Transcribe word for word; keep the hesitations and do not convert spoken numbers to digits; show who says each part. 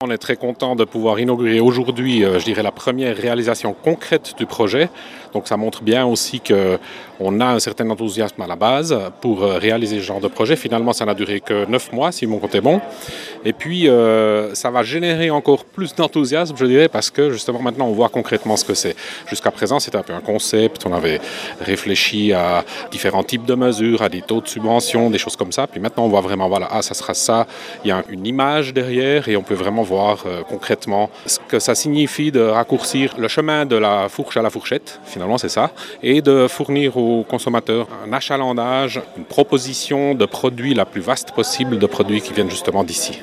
Speaker 1: On est très content de pouvoir inaugurer aujourd'hui, euh, je dirais, la première réalisation concrète du projet. Donc ça montre bien aussi qu'on a un certain enthousiasme à la base pour euh, réaliser ce genre de projet. Finalement, ça n'a duré que neuf mois, si mon compte est bon. Et puis, euh, ça va générer encore plus d'enthousiasme, je dirais, parce que justement, maintenant, on voit concrètement ce que c'est. Jusqu'à présent, c'était un peu un concept. On avait réfléchi à différents types de mesures, à des taux de subvention, des choses comme ça. Puis maintenant, on voit vraiment, voilà, ah, ça sera ça. Il y a une image derrière et on peut vraiment voir euh, concrètement ce que ça signifie de raccourcir le chemin de la fourche à la fourchette, finalement c'est ça, et de fournir aux consommateurs un achalandage, une proposition de produits la plus vaste possible, de produits qui viennent justement d'ici.